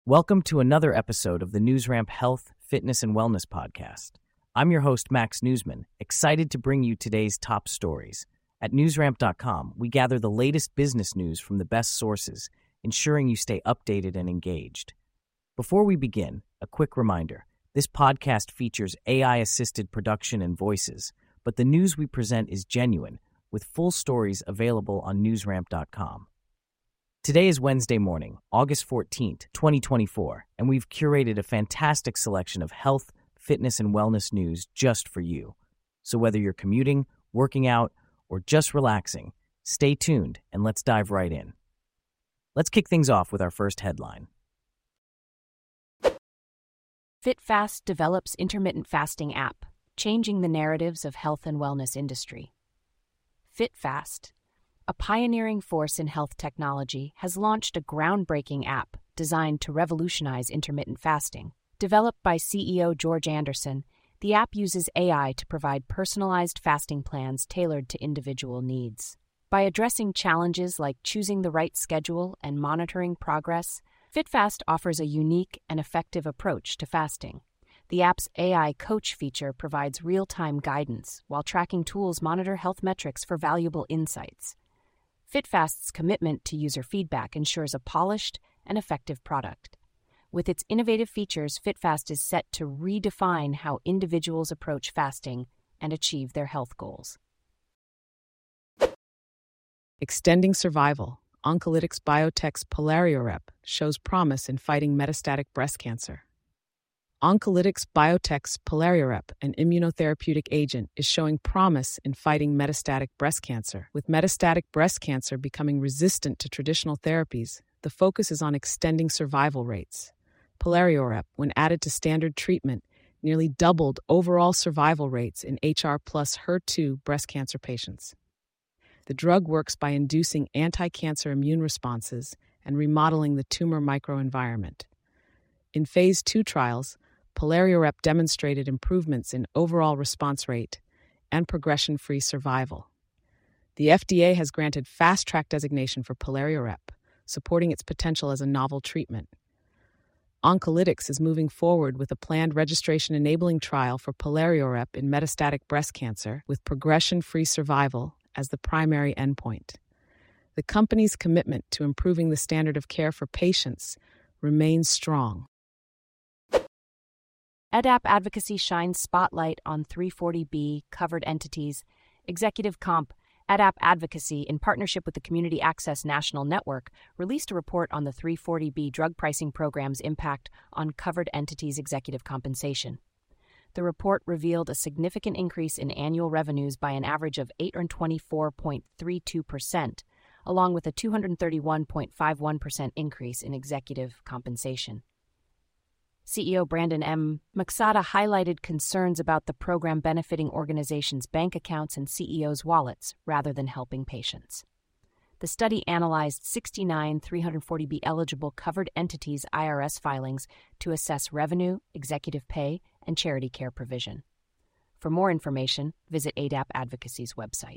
Welcome to another episode of the NewsRamp Health, Fitness, and Wellness Podcast. I'm your host, Max Newsman, excited to bring you today's top stories. At newsramp.com, we gather the latest business news from the best sources, ensuring you stay updated and engaged. Before we begin, a quick reminder. This podcast features AI-assisted production and voices, but the news we present is genuine, with full stories available on newsramp.com. Today is Wednesday morning, August 14th, 2024, and we've curated a fantastic selection of health, fitness, and wellness news just for you. So whether you're commuting, working out, or just relaxing, stay tuned and let's dive right in. Let's kick things off with our first headline. FitFast develops intermittent fasting app, changing the narratives of health and wellness industry. FitFast, a pioneering force in health technology, has launched a groundbreaking app designed to revolutionize intermittent fasting. Developed by CEO George Anderson, the app uses AI to provide personalized fasting plans tailored to individual needs. By addressing challenges like choosing the right schedule and monitoring progress, FitFast offers a unique and effective approach to fasting. The app's AI coach feature provides real-time guidance, while tracking tools monitor health metrics for valuable insights. FitFast's commitment to user feedback ensures a polished and effective product. With its innovative features, FitFast is set to redefine how individuals approach fasting and achieve their health goals. Extending survival, Oncolytics Biotech's PolariorEP shows promise in fighting metastatic breast cancer. Oncolytics Biotech's PolariorEP, an immunotherapeutic agent, is showing promise in fighting metastatic breast cancer. With metastatic breast cancer becoming resistant to traditional therapies, the focus is on extending survival rates. PolariorEP, when added to standard treatment, nearly doubled overall survival rates in HR plus HER2 breast cancer patients. The drug works by inducing anti-cancer immune responses and remodeling the tumor microenvironment. In Phase 2 trials, PolariorEP demonstrated improvements in overall response rate and progression-free survival. The FDA has granted Fast Track designation for PolariorEP, supporting its potential as a novel treatment. Oncolytics is moving forward with a planned registration-enabling trial for PolariorEP in metastatic breast cancer with progression-free survival as the primary endpoint. The company's commitment to improving the standard of care for patients remains strong. EDAP Advocacy shines spotlight on 340B covered entities. Executive Comp EDAP Advocacy, in partnership with the Community Access National Network, released a report on the 340B drug pricing program's impact on covered entities' executive compensation. The report revealed a significant increase in annual revenues by an average of 824.32%, along with a 231.51% increase in executive compensation. CEO Brandon M. Maksada highlighted concerns about the program benefiting organizations' bank accounts and CEOs' wallets rather than helping patients. The study analyzed 69 340B eligible covered entities' IRS filings to assess revenue, executive pay, and charity care provision. For more information, visit ADAP Advocacy's website.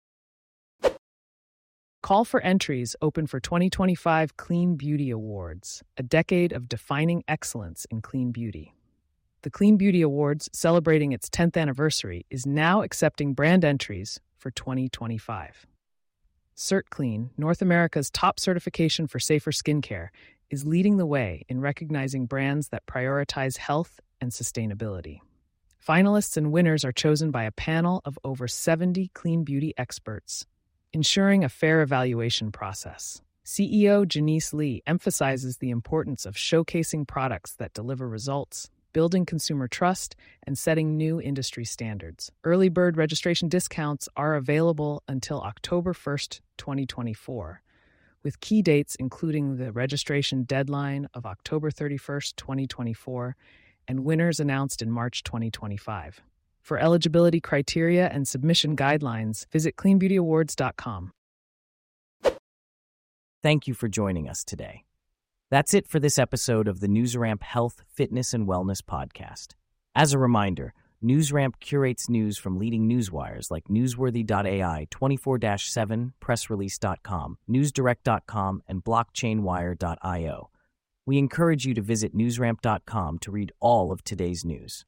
Call for entries open for 2025 Clean Beauty Awards, a decade of defining excellence in clean beauty. The Clean Beauty Awards, celebrating its 10th anniversary, is now accepting brand entries for 2025. CertClean, North America's top certification for safer skincare, is leading the way in recognizing brands that prioritize health and sustainability. Finalists and winners are chosen by a panel of over 70 clean beauty experts, ensuring a fair evaluation process. CEO Janice Lee emphasizes the importance of showcasing products that deliver results, building consumer trust, and setting new industry standards. Early bird registration discounts are available until October 1st, 2024, with key dates including the registration deadline of October 31st, 2024, and winners announced in March 2025. For eligibility criteria and submission guidelines, visit cleanbeautyawards.com. Thank you for joining us today. That's it for this episode of the NewsRamp Health, Fitness, and Wellness Podcast. As a reminder, NewsRamp curates news from leading newswires like Newsworthy.ai, 24/7, PressRelease.com, NewsDirect.com, and BlockchainWire.io. We encourage you to visit newsramp.com to read all of today's news.